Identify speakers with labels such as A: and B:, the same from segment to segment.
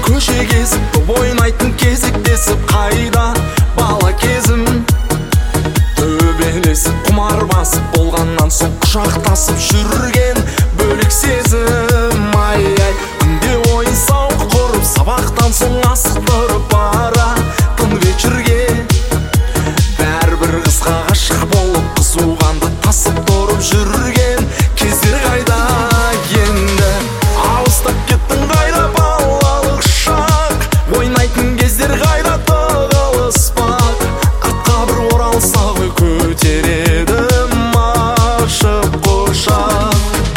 A: Көше кезіп ойнайтын кезектесіп қайда бала кезім. Төбелесіп құмар басып болғаннан соң құшақтасып жүрген бөлек сезім. Ай-ай, күнде ойын сауық құрып сабақтан соң асықтырып баратын вечерге. Бәрібір қызға ғашық болып қызуғанды тасып тұрып жүрген кездер қайда енді? Алыстап кеттің қайда балалық шақ, ойнайтын кездер қайда тығылыспақ. Атқа бір оралсақ көтер едім ашық құшақ.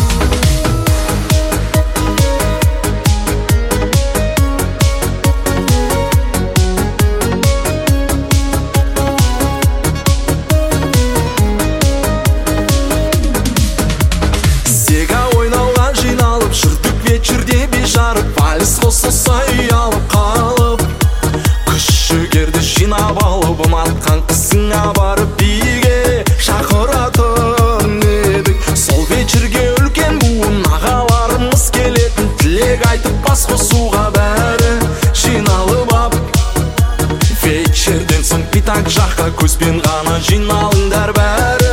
A: Сега ойнауға жиналып жүрдік вечерде бейжарып, вальс қосылса ұялып қалып. Күш жігерді жинап алып ұнатқан қызыңа барып биге шақыратын едік. Сол вечерге үлкен буын ағаларымыз келетін, тілек айтып бас қосуға бәрі жиналып ап. Вечерден соң питак жаққа көзбен ғана жиналыңдар бәрі.